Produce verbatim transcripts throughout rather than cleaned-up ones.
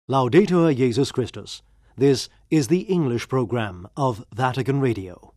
Laudetur Jesus Christus. This is the English program of Vatican Radio.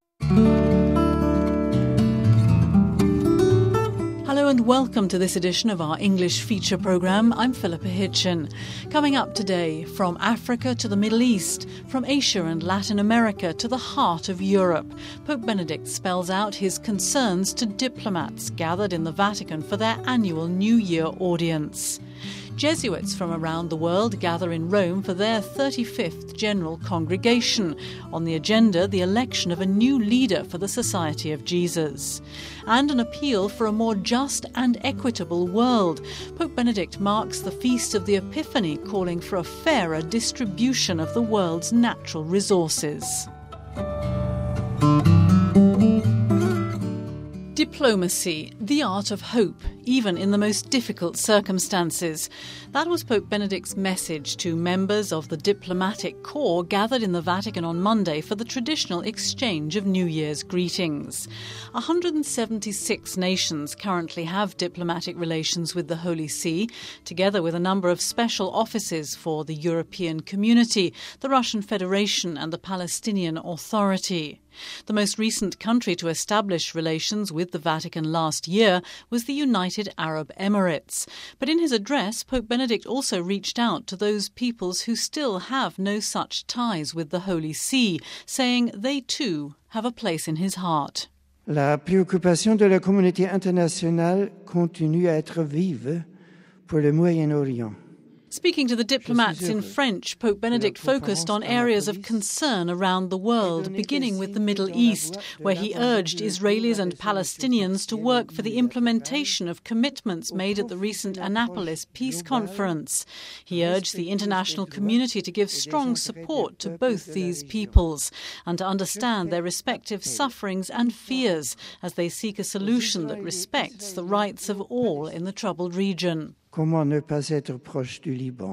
Hello and welcome to this edition of our English feature program. I'm Philippa Hitchin. Coming up today, from Africa to the Middle East, from Asia and Latin America to the heart of Europe, Pope Benedict spells out his concerns to diplomats gathered in the Vatican for their annual New Year audience. Jesuits from around the world gather in Rome for their thirty-fifth General Congregation. On the agenda, the election of a new leader for the Society of Jesus. And an appeal for a more just and equitable world. Pope Benedict marks the Feast of the Epiphany, calling for a fairer distribution of the world's natural resources. Diplomacy, the art of hope, even in the most difficult circumstances. That was Pope Benedict's message to members of the diplomatic corps gathered in the Vatican on Monday for the traditional exchange of New Year's greetings. one hundred seventy-six nations currently have diplomatic relations with the Holy See, together with a number of special offices for the European Community, the Russian Federation and the Palestinian Authority. The most recent country to establish relations with the Vatican last year was the United Arab Emirates. But in his address, Pope Benedict also reached out to those peoples who still have no such ties with the Holy See, saying they too have a place in his heart. La préoccupation de la communauté internationale continue à être vive pour le Moyen-Orient. Speaking to the diplomats in French, Pope Benedict focused on areas of concern around the world, beginning with the Middle East, where he urged Israelis and Palestinians to work for the implementation of commitments made at the recent Annapolis Peace Conference. He urged the international community to give strong support to both these peoples and to understand their respective sufferings and fears as they seek a solution that respects the rights of all in the troubled region. Comment ne pas être proche du Liban,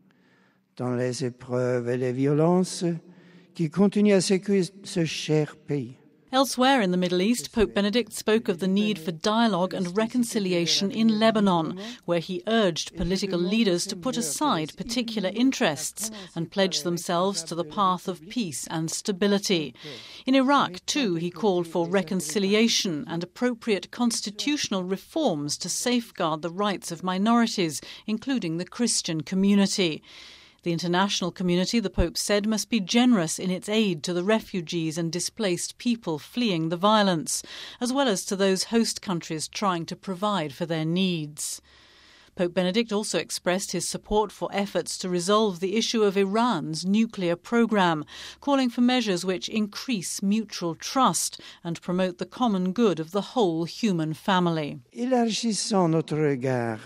dans les épreuves et les violences qui continuent à secouer ce cher pays? Elsewhere in the Middle East, Pope Benedict spoke of the need for dialogue and reconciliation in Lebanon, where he urged political leaders to put aside particular interests and pledge themselves to the path of peace and stability. In Iraq, too, he called for reconciliation and appropriate constitutional reforms to safeguard the rights of minorities, including the Christian community. The international community, the Pope said, must be generous in its aid to the refugees and displaced people fleeing the violence, as well as to those host countries trying to provide for their needs. Pope Benedict also expressed his support for efforts to resolve the issue of Iran's nuclear program, calling for measures which increase mutual trust and promote the common good of the whole human family. Élargissons notre regard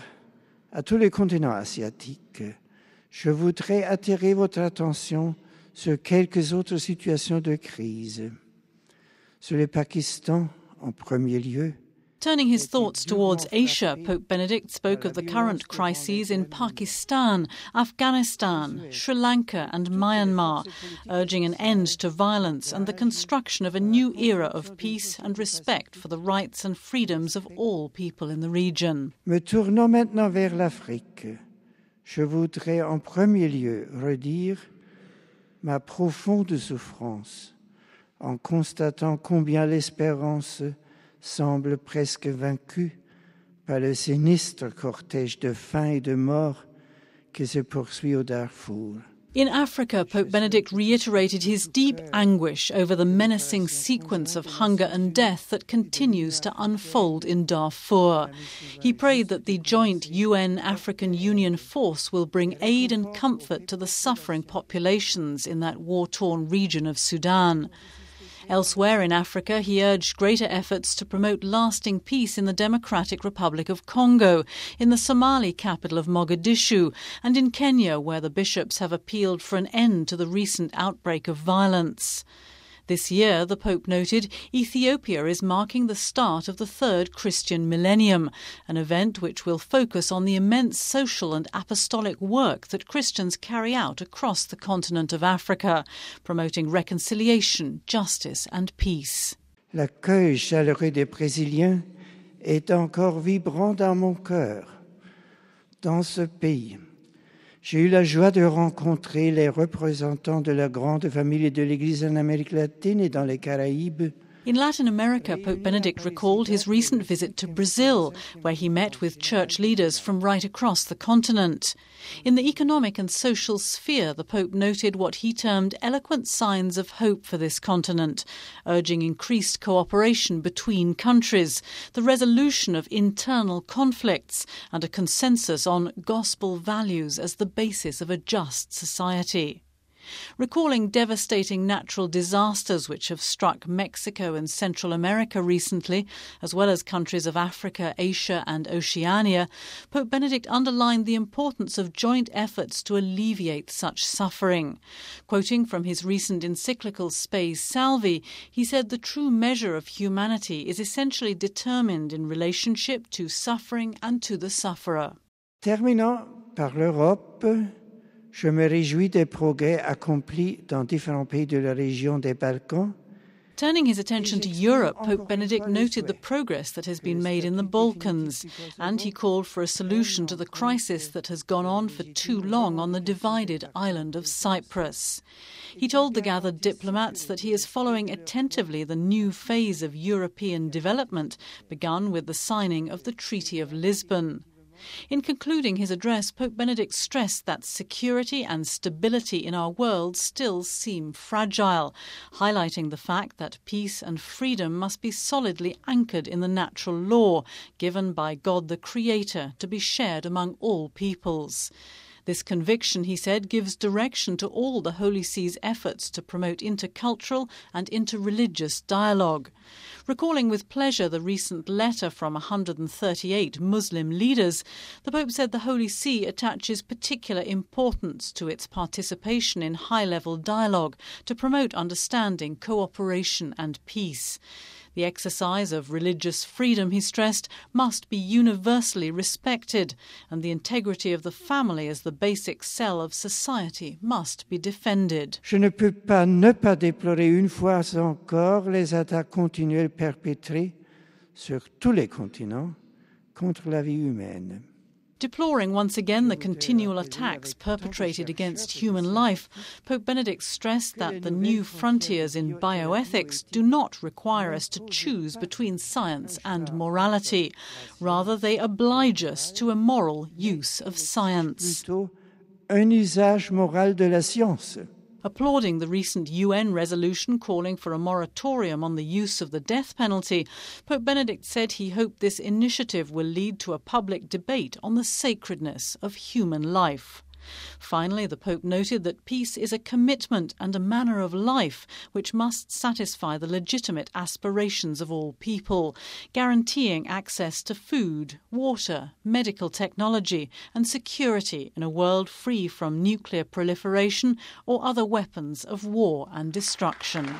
à tous les continents asiatiques. Je voudrais attirer votre attention sur quelques autres situations de crise. Sur le Pakistan, en premier lieu. Turning his thoughts towards Asia, Pope Benedict spoke of the current crises in Pakistan, Afghanistan, Sri Lanka and Myanmar, urging an end to violence and the construction of a new era of peace and respect for the rights and freedoms of all people in the region. Me tournons maintenant vers l'Afrique. Je voudrais en premier lieu redire ma profonde souffrance en constatant combien l'espérance semble presque vaincue par le sinistre cortège de faim et de mort qui se poursuit au Darfour. In Africa, Pope Benedict reiterated his deep anguish over the menacing sequence of hunger and death that continues to unfold in Darfur. He prayed that the joint U N-African Union force will bring aid and comfort to the suffering populations in that war-torn region of Sudan. Elsewhere in Africa, he urged greater efforts to promote lasting peace in the Democratic Republic of Congo, in the Somali capital of Mogadishu, and in Kenya, where the bishops have appealed for an end to the recent outbreak of violence. This year, the Pope noted, Ethiopia is marking the start of the third Christian millennium, an event which will focus on the immense social and apostolic work that Christians carry out across the continent of Africa, promoting reconciliation, justice and peace. L'accueil chaleureux des Brésiliens est encore vibrant dans mon cœur. Dans ce pays, J'ai eu la joie de rencontrer les représentants de la grande famille de l'Église en Amérique latine et dans les Caraïbes. In Latin America, Pope Benedict recalled his recent visit to Brazil, where he met with church leaders from right across the continent. In the economic and social sphere, the Pope noted what he termed eloquent signs of hope for this continent, urging increased cooperation between countries, the resolution of internal conflicts, and a consensus on gospel values as the basis of a just society. Recalling devastating natural disasters which have struck Mexico and Central America recently, as well as countries of Africa, Asia and Oceania, Pope Benedict underlined the importance of joint efforts to alleviate such suffering. Quoting from his recent encyclical Spe Salvi, he said the true measure of humanity is essentially determined in relationship to suffering and to the sufferer. Terminant par l'Europe, je me réjouis des progrès accomplis dans différents pays de la région des Balkans. Turning his attention to Europe, Pope Benedict noted the progress that has been made in the Balkans, and he called for a solution to the crisis that has gone on for too long on the divided island of Cyprus. He told the gathered diplomats that he is following attentively the new phase of European development begun with the signing of the Treaty of Lisbon. In concluding his address, Pope Benedict stressed that security and stability in our world still seem fragile, highlighting the fact that peace and freedom must be solidly anchored in the natural law given by God the Creator to be shared among all peoples. This conviction, he said, gives direction to all the Holy See's efforts to promote intercultural and interreligious dialogue. Recalling with pleasure the recent letter from one hundred thirty-eight Muslim leaders, the Pope said the Holy See attaches particular importance to its participation in high-level dialogue to promote understanding, cooperation and peace. The exercise of religious freedom, he stressed, must be universally respected, and the integrity of the family as the basic cell of society must be defended. Je ne peux pas ne pas déplorer une fois encore les attaques continuelles perpétrées sur tous les continents contre la vie humaine. Deploring once again the continual attacks perpetrated against human life, Pope Benedict stressed that the new frontiers in bioethics do not require us to choose between science and morality. Rather, they oblige us to a moral use of science. Plutôt un usage moral de la science. Applauding the recent U N resolution calling for a moratorium on the use of the death penalty, Pope Benedict said he hoped this initiative will lead to a public debate on the sacredness of human life. Finally, the Pope noted that peace is a commitment and a manner of life which must satisfy the legitimate aspirations of all people, guaranteeing access to food, water, medical technology and security in a world free from nuclear proliferation or other weapons of war and destruction.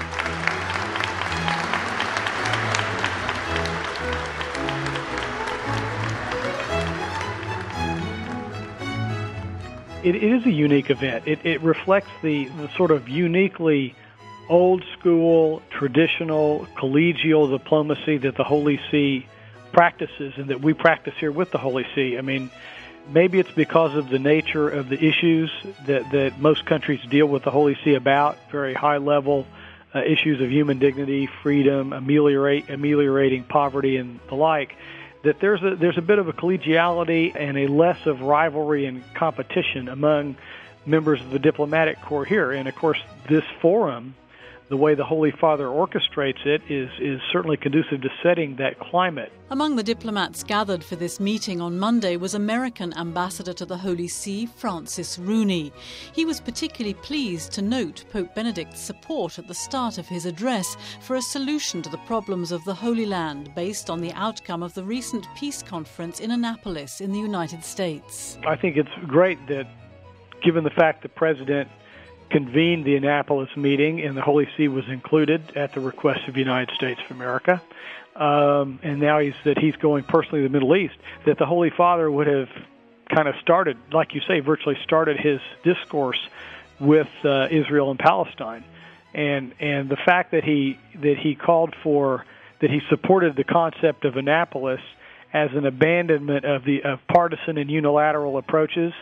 It is a unique event. It, it reflects the, the sort of uniquely old-school, traditional, collegial diplomacy that the Holy See practices and that we practice here with the Holy See. I mean, maybe it's because of the nature of the issues that, that most countries deal with the Holy See about, very high-level uh, issues of human dignity, freedom, ameliorate, ameliorating poverty, and the like, that there's a there's a bit of a collegiality and a less of rivalry and competition among members of the diplomatic corps here. And, of course, this forum, the way the Holy Father orchestrates it, is, is certainly conducive to setting that climate. Among the diplomats gathered for this meeting on Monday was American Ambassador to the Holy See, Francis Rooney. He was particularly pleased to note Pope Benedict's support at the start of his address for a solution to the problems of the Holy Land based on the outcome of the recent peace conference in Annapolis in the United States. I think it's great that, given the fact the President convened the Annapolis meeting and the Holy See was included at the request of the United States of America, um, and now he's that he's going personally to the Middle East, that the Holy Father would have kind of started, like you say, virtually started his discourse with uh, Israel and Palestine, and and the fact that he that he called for that he supported the concept of Annapolis as an abandonment of the of partisan and unilateral approaches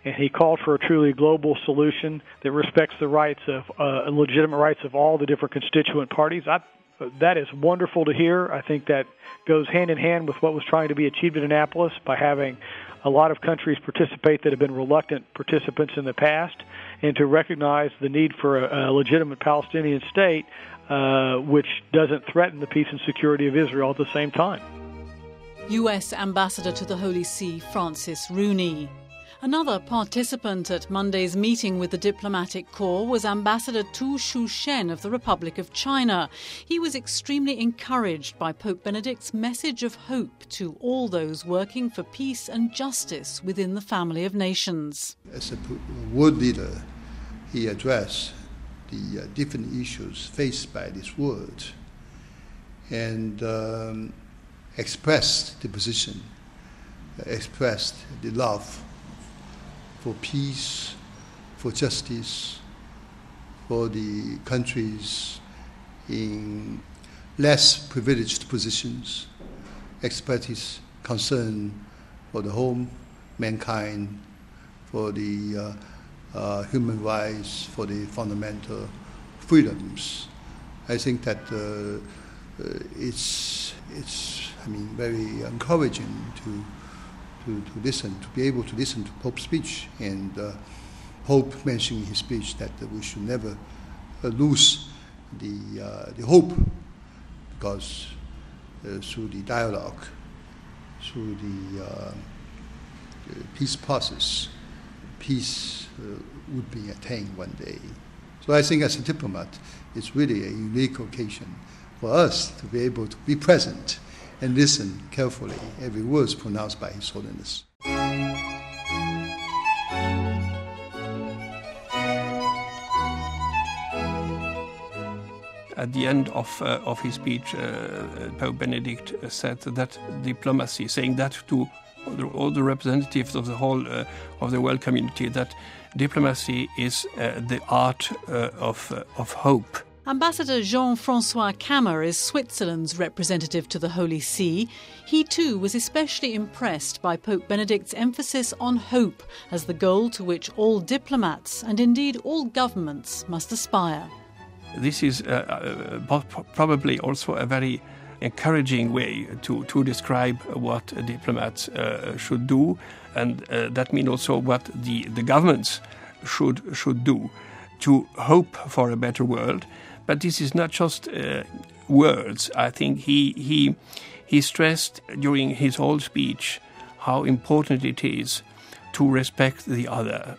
and he called for a truly global solution that respects the rights of uh, legitimate rights of all the different constituent parties. I, that is wonderful to hear. I think that goes hand in hand with what was trying to be achieved in Annapolis by having a lot of countries participate that have been reluctant participants in the past, and to recognize the need for a, a legitimate Palestinian state uh, which doesn't threaten the peace and security of Israel at the same time. U S Ambassador to the Holy See, Francis Rooney. Another participant at Monday's meeting with the diplomatic corps was Ambassador Tu Shu-shen of the Republic of China. He was extremely encouraged by Pope Benedict's message of hope to all those working for peace and justice within the family of nations. As a world leader, he addressed the uh, different issues faced by this world and um, expressed the position, expressed the love for peace, for justice, for the countries in less privileged positions, expressed his concern for the whole mankind, for the uh, uh, human rights, for the fundamental freedoms. I think that uh, uh, it's, it's, I mean, very encouraging to To, to listen, to be able to listen to Pope's speech. And uh, Pope mentioned in his speech that uh, we should never uh, lose the, uh, the hope, because uh, through the dialogue, through the, uh, the peace process, peace uh, would be attained one day. So I think as a diplomat, it's really a unique occasion for us to be able to be present and listen carefully every word pronounced by His Holiness. At the end of uh, of his speech, uh, Pope Benedict said that diplomacy, saying that to all the, all the representatives of the whole uh, of the world community, that diplomacy is uh, the art uh, of uh, of hope. Ambassador Jean-François Kammer is Switzerland's representative to the Holy See. He too was especially impressed by Pope Benedict's emphasis on hope as the goal to which all diplomats and indeed all governments must aspire. This is uh, uh, probably also a very encouraging way to, to describe what diplomats uh, should do, and uh, that means also what the, the governments should should do to hope for a better world. But this is not just uh, words. I think he he he stressed during his whole speech how important it is to respect the other,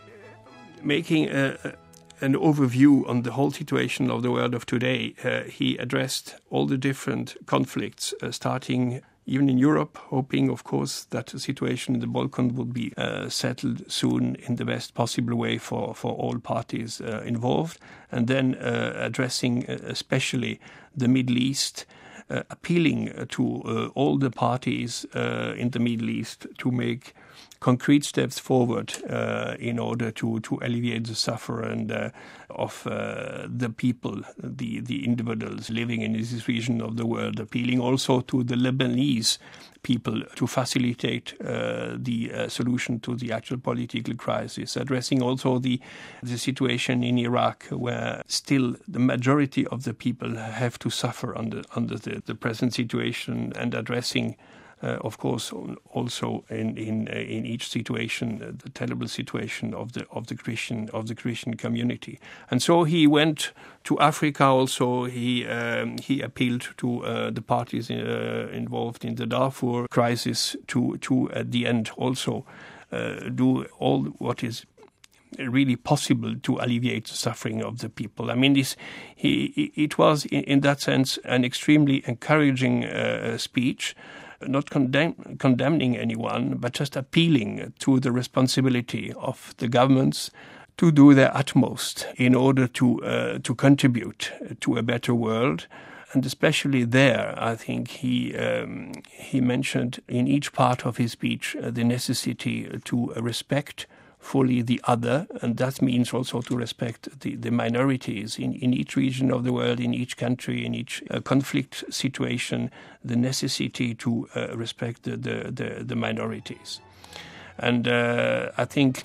making a, a, an overview on the whole situation of the world of today. Uh, he addressed all the different conflicts, uh, starting even in Europe, hoping, of course, that the situation in the Balkans would be uh, settled soon in the best possible way for, for all parties uh, involved, and then uh, addressing uh, especially the Middle East, uh, appealing to uh, all the parties uh, in the Middle East to make concrete steps forward uh, in order to, to alleviate the suffering uh, of uh, the people, the, the individuals living in this region of the world, appealing also to the Lebanese people to facilitate uh, the uh, solution to the actual political crisis, addressing also the, the situation in Iraq, where still the majority of the people have to suffer under, under the, the present situation, and addressing Uh, of course, also in in uh, in each situation, uh, the terrible situation of the of the Christian of the Christian community. And so he went to Africa. Also, he um, he appealed to uh, the parties uh, involved in the Darfur crisis to to at the end also uh, do all what is really possible to alleviate the suffering of the people. I mean, this he it was in, in that sense an extremely encouraging uh, speech. Not condemn, condemning anyone, but just appealing to the responsibility of the governments to do their utmost in order to uh, to contribute to a better world. And especially there, I think he um, he mentioned in each part of his speech uh, the necessity to respect fully the other, and that means also to respect the, the minorities in, in each region of the world, in each country, in each uh, conflict situation, the necessity to uh, respect the, the, the, the minorities. And uh, I think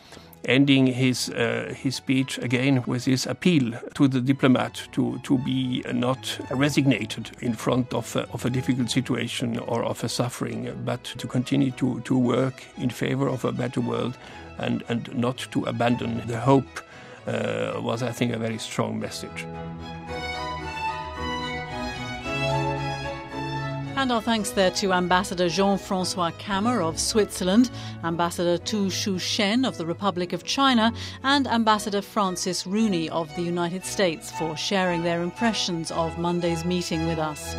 ending his uh, his speech again with his appeal to the diplomat to, to be not resignated in front of a, of a difficult situation or of a suffering, but to continue to, to work in favor of a better world and, and not to abandon the hope uh, was, I think, a very strong message. And our thanks there to Ambassador Jean-François Kammer of Switzerland, Ambassador Tu Shu-shen of the Republic of China, and Ambassador Francis Rooney of the United States for sharing their impressions of Monday's meeting with us.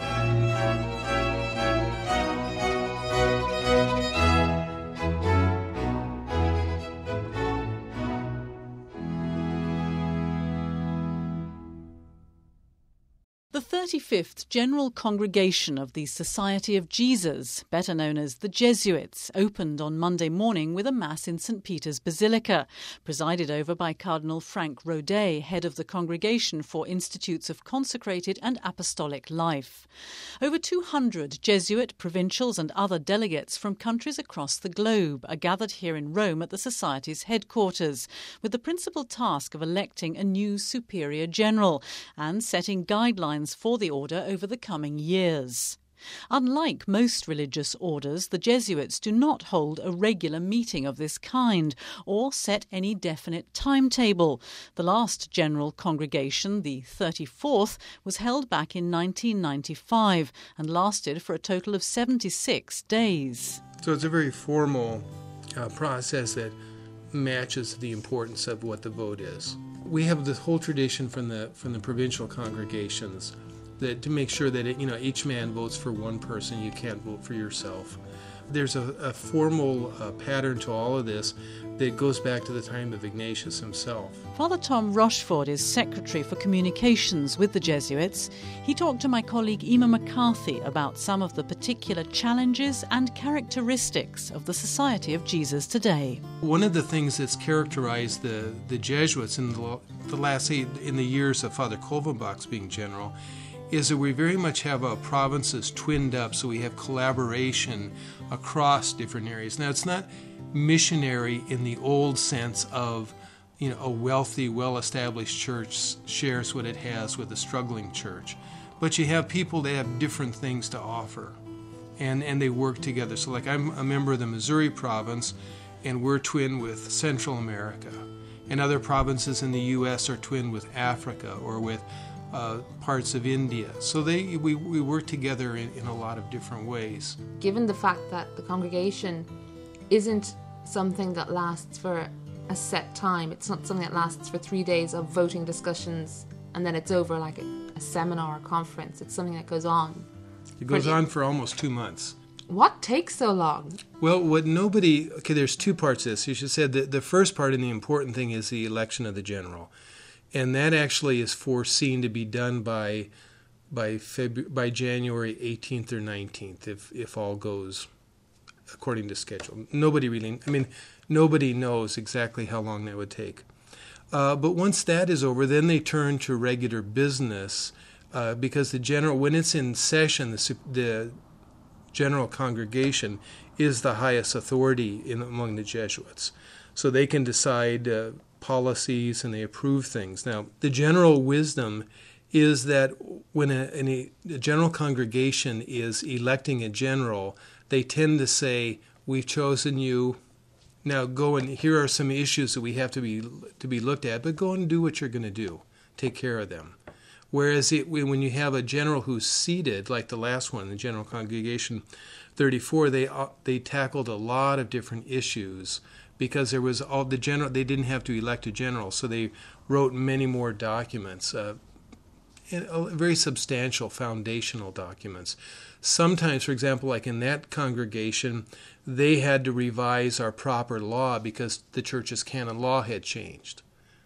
The thirty-fifth General Congregation of the Society of Jesus, better known as the Jesuits, opened on Monday morning with a Mass in Saint Peter's Basilica, presided over by Cardinal Frank Rodet, head of the Congregation for Institutes of Consecrated and Apostolic Life. Over two hundred Jesuit, provincials and other delegates from countries across the globe are gathered here in Rome at the Society's headquarters, with the principal task of electing a new Superior General and setting guidelines for the order over the coming years. Unlike most religious orders, the Jesuits do not hold a regular meeting of this kind or set any definite timetable. The last general congregation, the thirty-fourth, was held back in nineteen ninety-five and lasted for a total of seventy-six days. So it's a very formal uh, process that matches the importance of what the vote is. We have this whole tradition from the from the provincial congregations that to make sure that it, you know each man votes for one person. You can't vote for yourself. There's a, a formal uh, pattern to all of this that goes back to the time of Ignatius himself. Father Tom Rochford is Secretary for Communications with the Jesuits. He talked to my colleague Emma McCarthy about some of the particular challenges and characteristics of the Society of Jesus today. One of the things that's characterized the, the Jesuits in the, the last eight, in the years of Father Kolvenbach's being general is that we very much have our provinces twinned up, so we have collaboration across different areas. Now, it's not missionary in the old sense of, you know, a wealthy, well-established church shares what it has with a struggling church. But you have people that have different things to offer, and, and they work together. So like I'm a member of the Missouri province, and we're twinned with Central America. And other provinces in the U S are twinned with Africa or with uh, parts of India. So they we, we work together in, in a lot of different ways. Given the fact that the congregation isn't something that lasts for a set time, it's not something that lasts for three days of voting discussions and then it's over like a, a seminar or conference. It's something that goes on. It goes on for almost two months. What takes so long? Well, what nobody... Okay, there's two parts to this. You should say that the first part and the important thing is the election of the general. And that actually is foreseen to be done by by February, by January eighteenth or nineteenth, if, if all goes according to schedule. Nobody really... I mean, nobody knows exactly how long that would take. Uh, but once that is over, then they turn to regular business uh, because the general... When it's in session, the... the General Congregation is the highest authority in among the Jesuits. So they can decide uh, policies and they approve things. Now, the general wisdom is that when a, a, a General Congregation is electing a general, they tend to say, we've chosen you, now go and here are some issues that we have to be to be looked at, but go and do what you're going to do. Take care of them. Whereas it, when you have a general who's seated, like the last one, the General Congregation thirty-four, they uh, they tackled a lot of different issues because there was all the general. They didn't have to elect a general, so they wrote many more documents, uh, and, uh, very substantial foundational documents. Sometimes, for example, like in that congregation, they had to revise our proper law because the church's canon law had changed.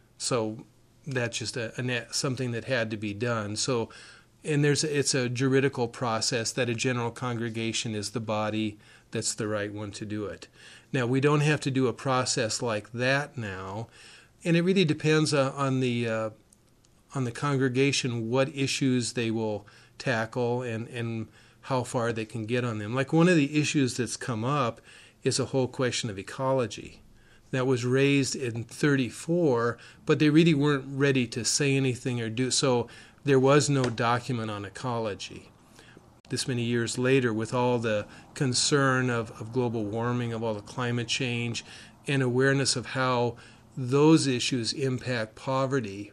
So that's just a, a something that had to be done. So, and there's a, it's a juridical process that a general congregation is the body that's the right one to do it. Now, we don't have to do a process like that now, and it really depends uh, on the uh, on the congregation what issues they will tackle and and how far they can get on them. Like one of the issues that's come up is a whole question of ecology. that was raised in thirty-four, but they really weren't ready to say anything or do so. There was no document on ecology. This many years later, with all the concern of, of global warming, of all the climate change, and awareness of how those issues impact poverty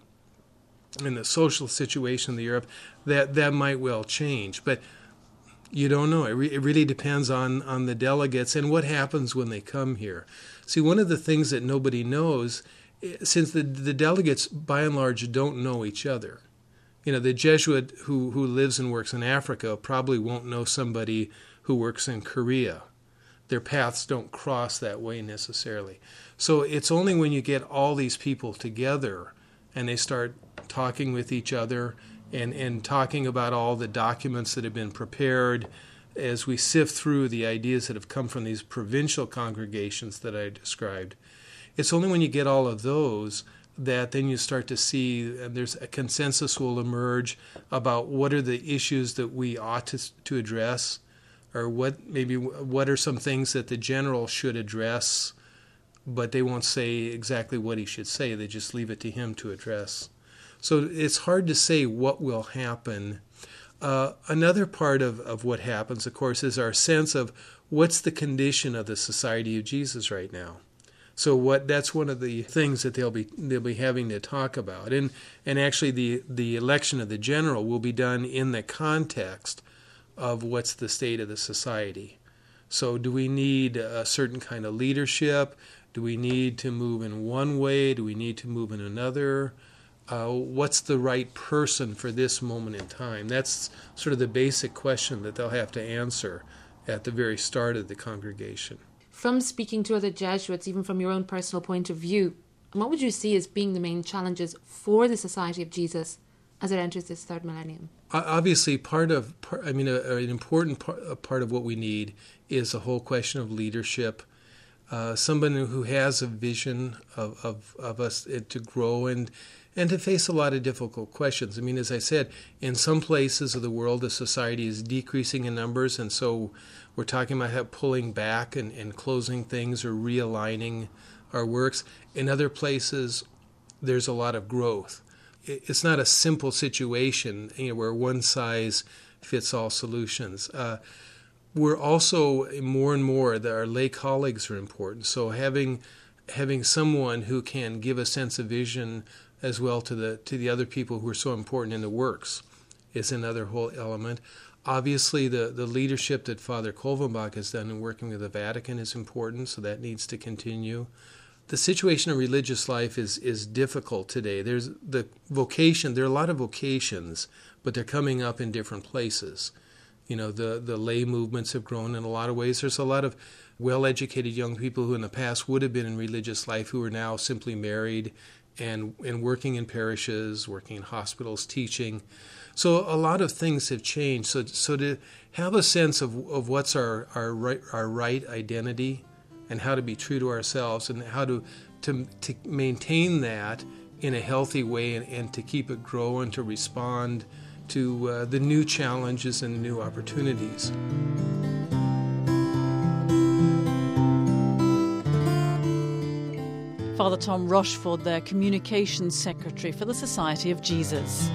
and the social situation in Europe, that, that might well change. But you don't know. It, re- it really depends on, on the delegates and what happens when they come here. See, one of the things that nobody knows, since the, the delegates, by and large, don't know each other. You know, the Jesuit who, who lives and works in Africa probably won't know somebody who works in Korea. Their paths don't cross that way necessarily. So it's only when you get all these people together and they start talking with each other and, and talking about all the documents that have been prepared as we sift through the ideas that have come from these provincial congregations that I described. It's only when you get all of those that then you start to see uh, there's a consensus will emerge about what are the issues that we ought to, to address, or what maybe what are some things that the general should address, but they won't say exactly what he should say. They just leave it to him to address. So it's hard to say what will happen. Uh, another part of, of what happens, of course, is our sense of what's the condition of the Society of Jesus right now. So what that's one of the things that they'll be they'll be having to talk about. And and actually the, the election of the general will be done in the context of what's the state of the society. So do we need a certain kind of leadership? Do we need to move in one way? Do we need to move in another? Uh, what's the right person for this moment in time? That's sort of the basic question that they'll have to answer at the very start of the congregation. From speaking to other Jesuits, even from your own personal point of view, what would you see as being the main challenges for the Society of Jesus as it enters this third millennium? Obviously, part of, part, I mean, a, an important part, a part of what we need is the whole question of leadership. Uh, someone who has a vision of, of, of us to grow and and to face a lot of difficult questions. I mean, as I said, in some places of the world, the society is decreasing in numbers, and so we're talking about how pulling back and, and closing things or realigning our works. In other places, there's a lot of growth. It's not a simple situation, you know, where one size fits all solutions. Uh, we're also more and more that our lay colleagues are important. So having having someone who can give a sense of vision as well to the to the other people who are so important in the works is another whole element. Obviously, the, the leadership that Father Kolvenbach has done in working with the Vatican is important, so that needs to continue. The situation of religious life is, is difficult today. There's the vocation, there are a lot of vocations, but they're coming up in different places. You know, the, the lay movements have grown in a lot of ways. There's a lot of well-educated young people who in the past would have been in religious life who are now simply married and and working in parishes, working in hospitals, teaching. So a lot of things have changed. So so to have a sense of, of what's our, our right our right identity and how to be true to ourselves and how to to, to maintain that in a healthy way and, and to keep it grow and to respond to uh, the new challenges and new opportunities. Father Tom Rochford, their Communications Secretary for the Society of Jesus.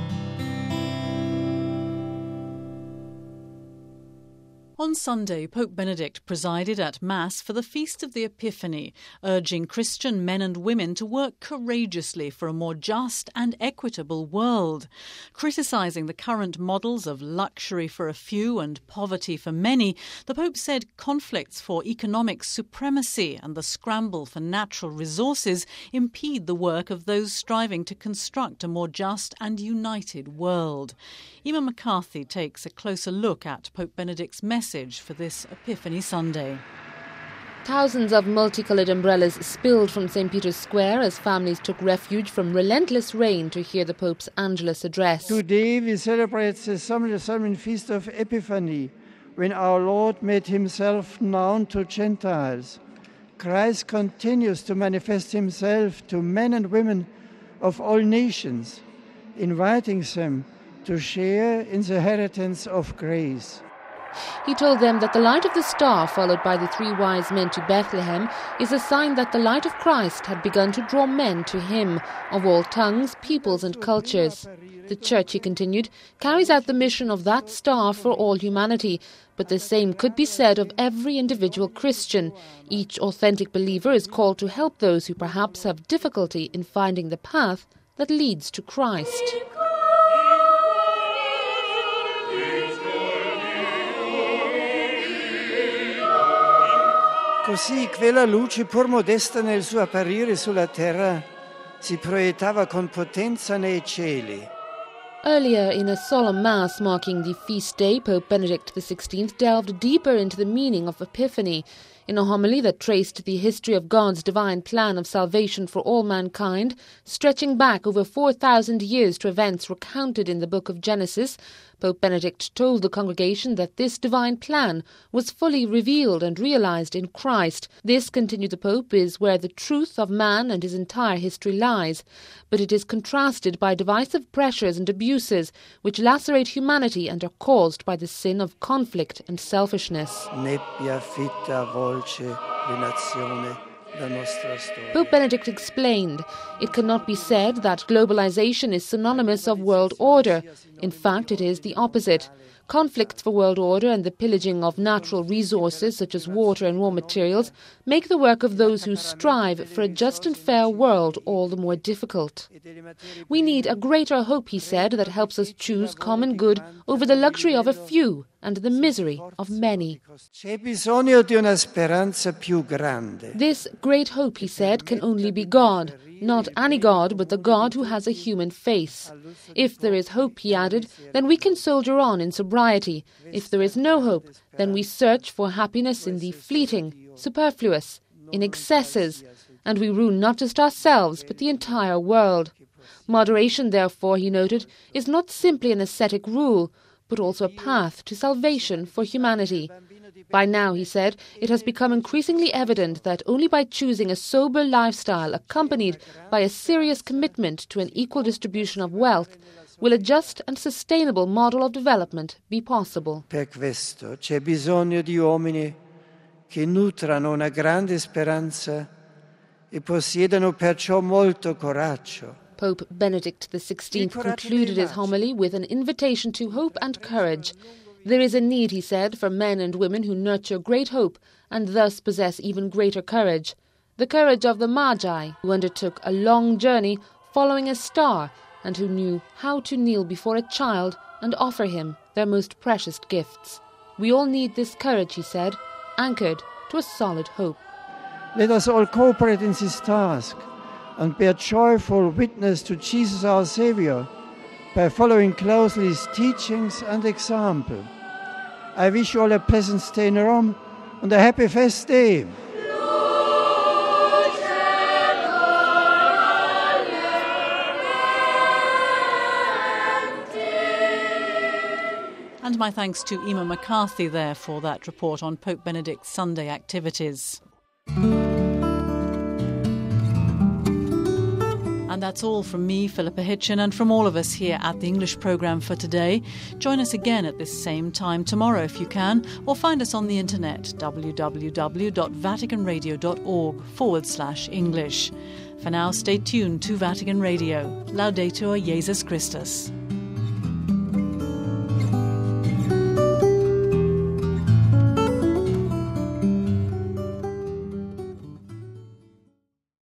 On Sunday, Pope Benedict presided at Mass for the Feast of the Epiphany, urging Christian men and women to work courageously for a more just and equitable world. Criticising the current models of luxury for a few and poverty for many, the Pope said conflicts for economic supremacy and the scramble for natural resources impede the work of those striving to construct a more just and united world. Emma McCarthy takes a closer look at Pope Benedict's message for this Epiphany Sunday. Thousands of multicoloured umbrellas spilled from Saint Peter's Square as families took refuge from relentless rain to hear the Pope's Angelus address. Today we celebrate the solemn feast of Epiphany, when our Lord made himself known to Gentiles. Christ continues to manifest himself to men and women of all nations, inviting them to share in the inheritance of grace. He told them that the light of the star, followed by the three wise men to Bethlehem, is a sign that the light of Christ had begun to draw men to him, of all tongues, peoples and cultures. The Church, he continued, carries out the mission of that star for all humanity, but the same could be said of every individual Christian. Each authentic believer is called to help those who perhaps have difficulty in finding the path that leads to Christ. Così quella luce, pur modesta nel suo apparire sulla terra, si proiettava con potenza nei cieli. Earlier, in a solemn mass marking the feast day, Pope Benedict the sixteenth delved deeper into the meaning of Epiphany. In a homily that traced the history of God's divine plan of salvation for all mankind, stretching back over four thousand years to events recounted in the book of Genesis, Pope Benedict told the congregation that this divine plan was fully revealed and realized in Christ. This, continued the Pope, is where the truth of man and his entire history lies. But it is contrasted by divisive pressures and abuses which lacerate humanity and are caused by the sin of conflict and selfishness. Pope Benedict explained, it cannot be said that globalization is synonymous of world order. In fact, it is the opposite. Conflicts for world order and the pillaging of natural resources such as water and raw materials make the work of those who strive for a just and fair world all the more difficult. We need a greater hope, he said, that helps us choose common good over the luxury of a few and the misery of many. This great hope, he said, can only be God. Not any God, but the God who has a human face. If there is hope, he added, then we can soldier on in sobriety. If there is no hope, then we search for happiness in the fleeting, superfluous, in excesses, and we ruin not just ourselves, but the entire world. Moderation, therefore, he noted, is not simply an ascetic rule, but also a path to salvation for humanity. By now, he said, it has become increasingly evident that only by choosing a sober lifestyle accompanied by a serious commitment to an equal distribution of wealth will a just and sustainable model of development be possible. Per questo c'è bisogno di uomini che nutrano una grande speranza e possiedano perciò molto coraggio. Pope Benedict the sixteenth concluded his homily with an invitation to hope and courage. There is a need, he said, for men and women who nurture great hope and thus possess even greater courage. The courage of the Magi, who undertook a long journey following a star and who knew how to kneel before a child and offer him their most precious gifts. We all need this courage, he said, anchored to a solid hope. Let us all cooperate in this task and bear joyful witness to Jesus our Saviour by following closely his teachings and example. I wish you all a pleasant stay in Rome and a happy fest day. And my thanks to Emma McCarthy there for that report on Pope Benedict's Sunday activities. And that's all from me, Philippa Hitchin, and from all of us here at the English programme for today. Join us again at this same time tomorrow if you can, or find us on the internet, www.vaticanradio.org forward slash English. For now, stay tuned to Vatican Radio. Laudetur Jesus Christus.